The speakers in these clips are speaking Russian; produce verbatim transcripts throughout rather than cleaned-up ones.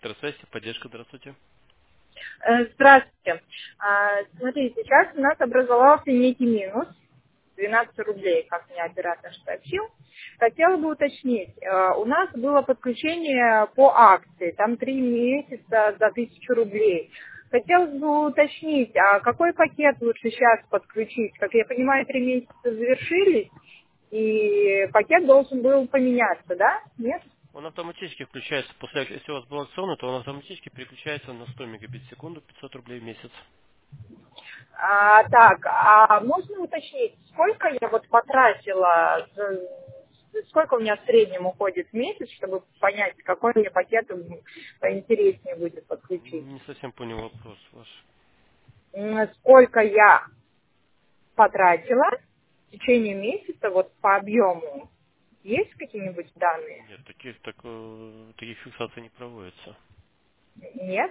Электросвязь, поддержка, здравствуйте. Э, Здравствуйте. А, Смотрите, сейчас у нас образовался некий минус, двенадцать рублей, как мне оператор сообщил. Хотела бы уточнить, э, у нас было подключение по акции, там три месяца за тысячу рублей. Хотелось бы уточнить, а какой пакет лучше сейчас подключить? Как я понимаю, три месяца завершились, и пакет должен был поменяться, да? Нет? Он автоматически включается, после, если у вас был акционный, то он автоматически переключается на сто мегабит в секунду, пятьсот рублей в месяц. А, так, а можно уточнить, сколько я вот потратила, за- сколько у меня в среднем уходит в месяц, чтобы понять, какой мне пакет поинтереснее будет подключить? Не совсем понял вопрос ваш. М, Сколько я потратила в течение месяца вот по объему? Есть какие-нибудь данные? Нет, таких, так, э, таких фиксаций не проводится. Нет?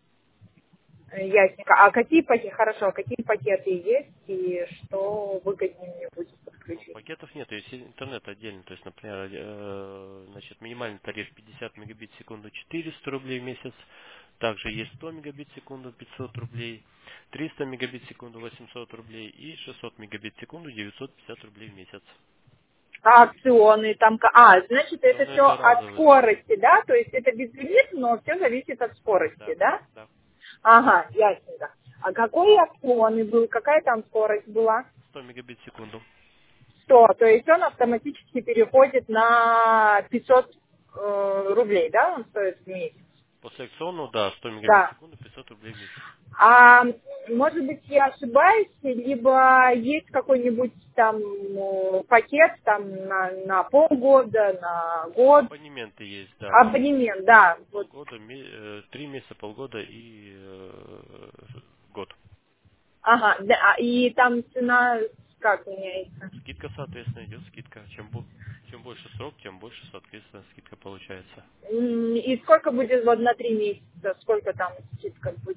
Ясненько. А какие пакеты, хорошо, а какие пакеты есть и что выгоднее мне будет Ну, подключить? пакетов нет, есть интернет отдельно. То есть, например, э, значит, минимальный тариф пятьдесят мегабит в секунду четыреста рублей в месяц. Также есть сто мегабит в секунду пятьсот рублей, триста мегабит в секунду восемьсот рублей и шестьсот мегабит в секунду девятьсот пятьдесят рублей в месяц. А акционные там... ка- А, значит, это Но все это от разовый тариф. скорости, да? То есть это безлимит, но все зависит от скорости, Да, да? да. Ага, ясненько. А какой акционный был? Какая там скорость была? сто мегабит в секунду. Сто. То есть он автоматически переходит на пятьсот э, рублей, да? Он стоит в месяц? После акционного, да, сто мегабит в Да. секунду, пятьсот рублей в месяц. А может быть, я ошибаюсь, либо есть какой-нибудь там э, пакет там на, на полгода, на год, Абонементы есть, да. абонемент, да, вот. Полгода, ме- э, три месяца, полгода и э, год. Ага, да, а, и там цена как меняется? Скидка, соответственно, идет скидка. Чем, бо- чем больше срок, тем больше, соответственно, скидка получается. М, И сколько будет вот на три месяца? Сколько там скидка будет?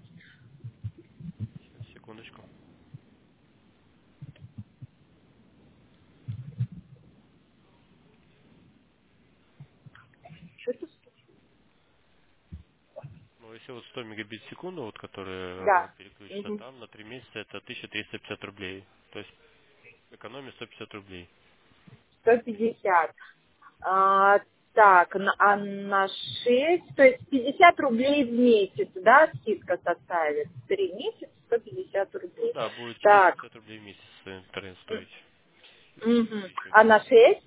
Сейчас, секундочку. Что это? Ну, если вот сто мегабит в секунду, вот, которые Да. переключатся Мгм. там, на три месяца это тысяча триста пятьдесят рублей. То есть экономия сто пятьдесят рублей. сто пятьдесят. А, так, на, а на шесть, то есть пятьдесят рублей в месяц, да, скидка составит? Три месяца, сто пятьдесят Ну рублей. да, будет четыреста Так, пятьдесят рублей в месяц э, интернет стоить. мгм. Увеличивать. А на шесть?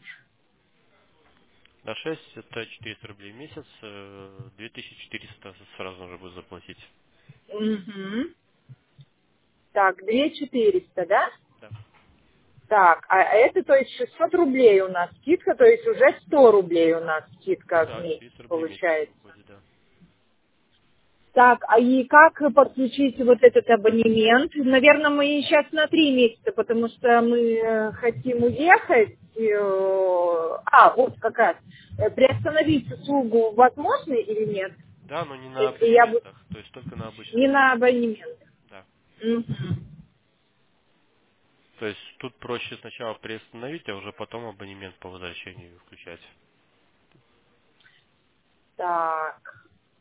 На шесть это четыреста рублей в месяц, э, две тысячи четыреста сразу же будет заплатить. Мгм. Так, две четыреста, да? Да. Так, а это, то есть, шестьсот рублей у нас скидка, то есть уже сто рублей у нас Ну скидка в да, месяц четыреста рублей в месяц получается. выходит, да. Так, а и как подключить вот этот абонемент? Наверное, мы сейчас на три месяца, потому что мы э, хотим уехать. э, А, вот как раз. Э, Приостановить услугу возможно или нет? Да, но не на Если я буду абонементах, то есть только на не обычных на услугах. абонемент. Да. Мгм. То есть тут проще сначала приостановить, а уже потом абонемент по возвращению включать. Так.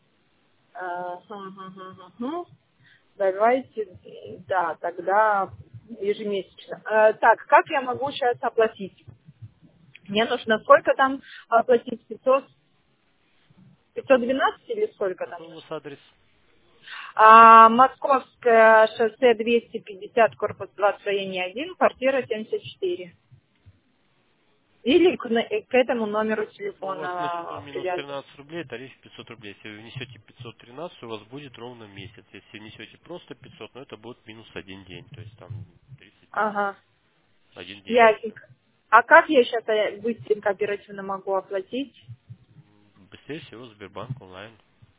Ага. Давайте, да, тогда ежемесячно. Э, Так, как я могу сейчас оплатить? Мне нужно сколько там оплатить? пятьсот, пятьсот двенадцать или сколько там Какой у вас нужно? адрес? А, Московское шоссе двести пятьдесят, корпус два, строение один, квартира семьдесят четыре. Или к, на- к этому номеру Ну, у вас начислен телефона минус привязан. тринадцать рублей, тариф пятьсот рублей. Если вы внесете пятьсот тринадцать, у вас будет ровно месяц. Если внесете просто пятьсот, ну это будет минус один день. То есть там тридцать дней. Ага, Один день и все. ясненько. А как я сейчас быстренько, оперативно могу оплатить? Быстрее всего Сбербанк онлайн.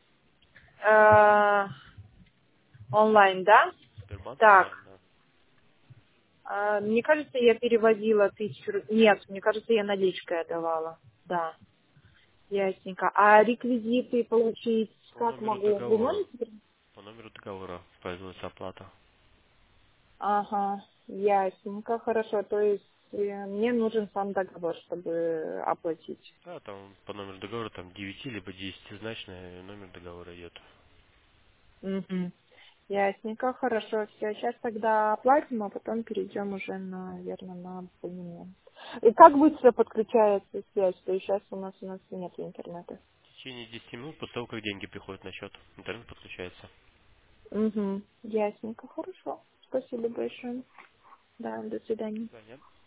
Э, Онлайн, да? Сбербанк Так, онлайн, да. а, мне кажется, я переводила тысячу... ру- Нет, мне кажется, я наличкой отдавала. Да, ясненько. А реквизиты получить По как номеру могу? Вы договора. можете? при- По номеру договора производится оплата. Ага, ясненько, хорошо. То есть И мне нужен сам договор, чтобы оплатить. Да, там по номеру договора там девять либо десятизначный номер договора идет. Угу. Ясненько, хорошо, все. Сейчас тогда оплатим, а потом перейдем уже, наверное, на абонемент. И как быстро подключается связь? То есть сейчас у нас у нас нет интернета. В течение десяти минут после того, как деньги приходят на счет, интернет подключается. Угу. Ясненько, хорошо. Спасибо большое. Да, до свидания. Да, нет?